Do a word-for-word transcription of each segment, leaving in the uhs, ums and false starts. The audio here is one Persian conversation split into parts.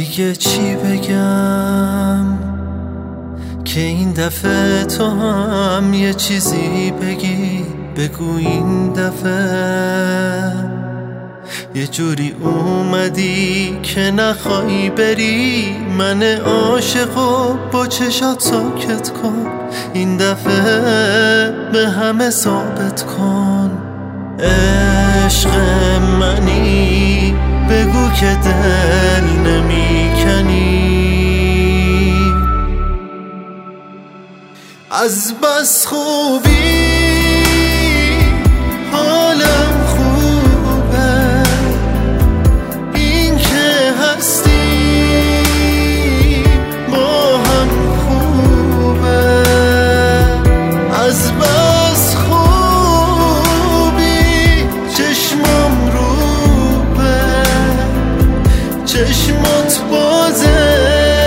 دیگه چی بگم که این دفعه تو هم یه چیزی بگی. بگو این دفعه یه جوری اومدی که نخوای بری. من عاشقو با چشات ساکت کن. این دفعه به همه ثابت کن عشق منی. بگو که دل نمیکنی. از بس خوبی حالم خوبه. این که هستی با هم خوبه. از بس خوبی چشمم روبه. چشمات بازه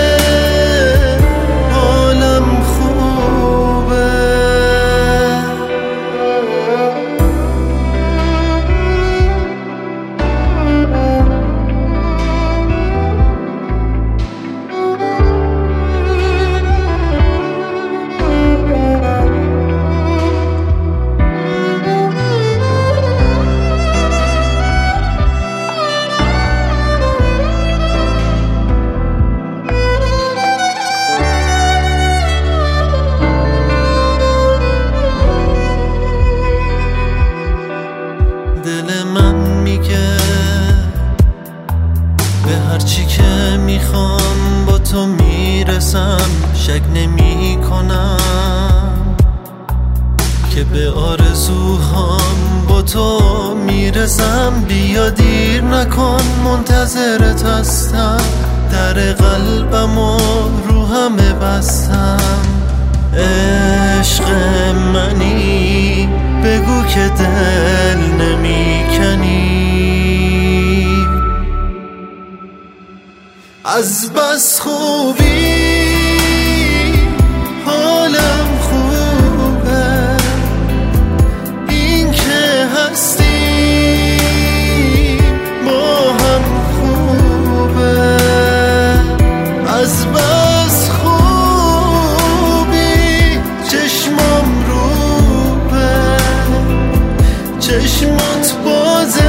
حالم خوبه. دل من میگه به هرچی که میخوام با تو میرسم. شک نمی کنم که به آرزوهام با تو میرسم. بیا دیر نکن منتظرت هستم. در قلبم و روحم بستم. عشق منی بگو که دل نمیکنی. از بس خوبی حالم خوبه. این که هستی با هم خوبه. از بس خوبی چشمم روبه. چشمات بازه